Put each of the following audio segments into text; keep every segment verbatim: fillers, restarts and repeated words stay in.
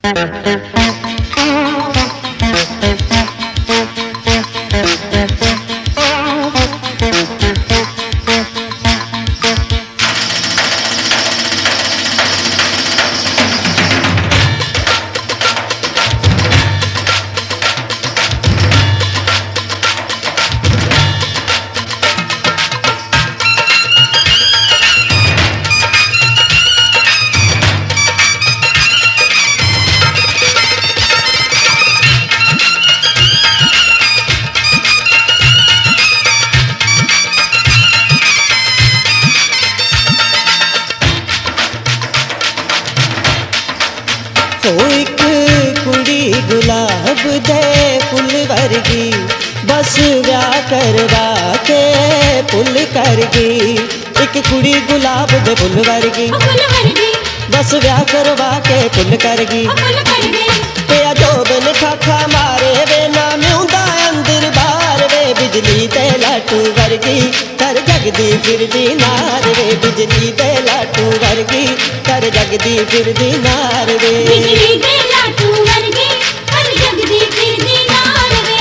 एक कुड़ी गुलाब दे फुल वर्गी बस व्याह करवा के फुल करगी। एक कुड़ी गुलाब दे फुल वर्गी बस व्याह करवा के फुल करगी। ते जोबन खाखा मारे वे ना म्यूंदा अंदर बाहर वे बिजली ते लाटू वर्गी कर जगदी फिरदी नार वे बिजली ते लाटू वर्गी कर जगदी फिरदी नार वे बिजली ते लाटू वर्गी कर जगदी फिरदी नार वे।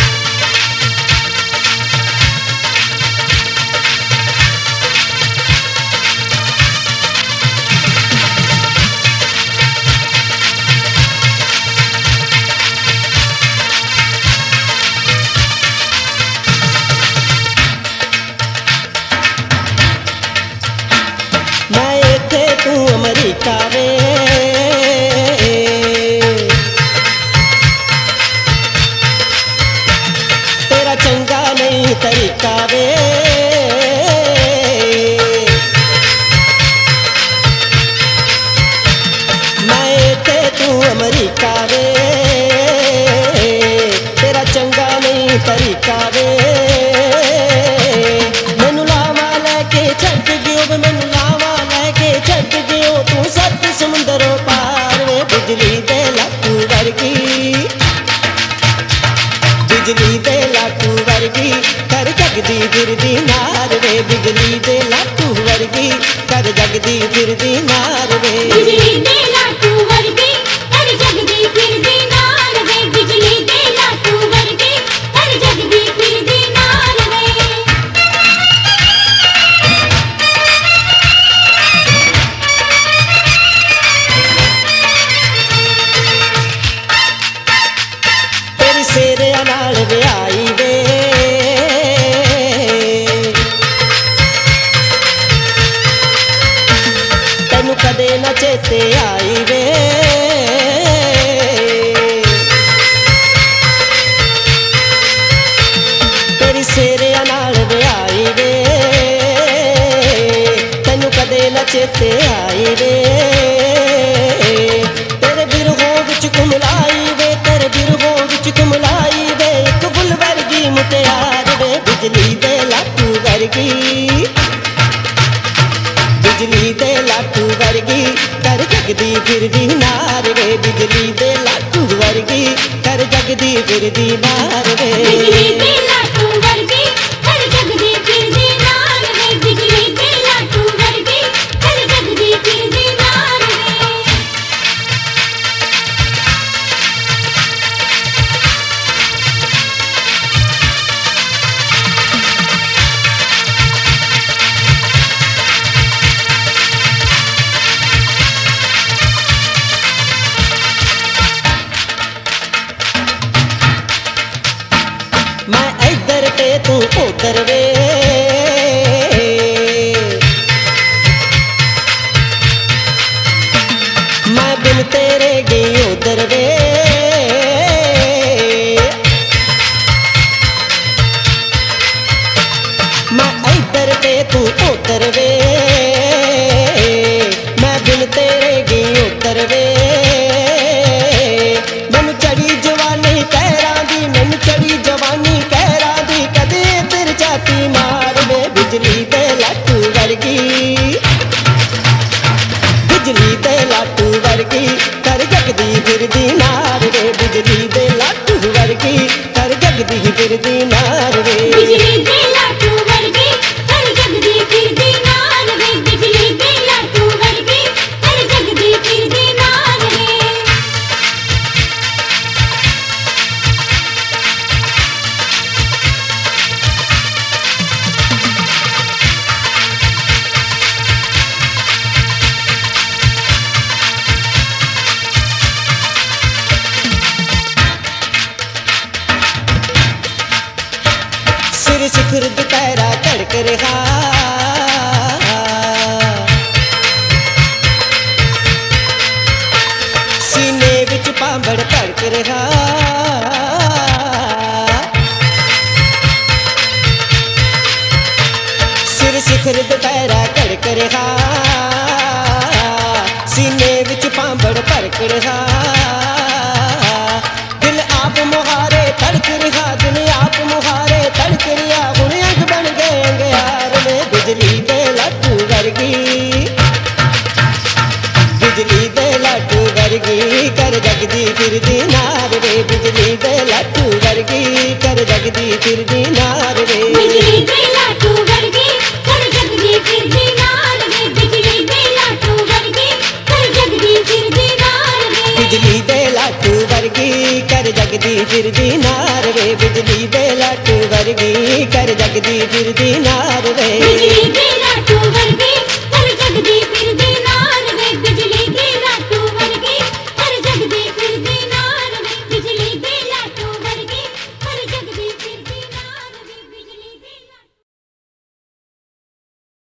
तू अमरीका वे तेरा चंगा नहीं तरीका वे मैं थे तू अमरीका वे तेरा चंगा नहीं तरीका वे। मैनू लावा लैके छट गयो मैनू लावा लैके छट गयो तू सत समुंदरों पार वे बिजली दे लाटू वर्गी बिजली दे लाटू वर्गी कर जगदी फिरदी नार वे बिजली दे लाटू वर्गी कर जगदी फिरदी नार वे बिजली दे लाटू वर्गी कर जगदी फिरदी नार वे बिजली दे लाटू वर्गी कर जगदी फिरदी नार वे। तेरी सेरे नाल व्याई वे तेनू कदे न चेते आई वे तेरी सेरे नाल व्याई वे तेनू कदे न चेते आई वे। तेरे बिरहों विच कुमलाई वे तेरे बिरहों विच कुमलाई वे एक फुल वर्गी मुटियार वे बिजली दे लाटू वर्गी बिजली दे लाटू वर्गी कर जगदी फिरदी नार वे बिजली दे लाटू वर्गी कर जगदी फिरदी नार वे बिजली दे लाटू वर्गी कर जगदी फिरदी नार वे बिजली दे लाटू वर्गी कर जगदी फिरदी नार वे। मैं इधर ते तू उधर वे मैं बिन तेरे गई उधर वे मैं इधर ते तू उधर वे मैं बिन तेरे गई उधर वे। मैनू चढ़ी जवानी कहरा दी मैनू चढ़ी जवानी कहरा दी कदे तेरे जाती ਸਿਖਰ ਦੁਪਹਿਰਾ ਧੜਕ ਰਿਹਾ ਸੀਨੇ ਵਿੱਚ ਪਾਂਬੜ ਧੜਕ ਰਿਹਾ ਸਿਰ ਸਿਖਰ ਦੁਪਹਿਰਾ ਧੜਕ ਰਿਹਾ सीने विच पांबड़ भड़क रहा दिल आप मुहारे तड़क रहा दिल आप मुहारे तड़क रहा हुण अंग बन गए अंगियार में बिजली दे लट्टू वर्गी बिजली दे लट्टू वर्गी कर जगदी फिरदी नार वे बिजली दे लट्टू वर्गी कर जगदी फिरदी नार वे बिजली दे लाटू वर्गी कर जगदी फिरदी नार वे बिजली दे लाटू वर्गी कर जगदी फिरदी नार वे बिजली दे लाटू वर्गी कर जगदी फिरदी नार वे बिजली दे लाटू वर्गी कर जगदी फिरदी नार वे बिजली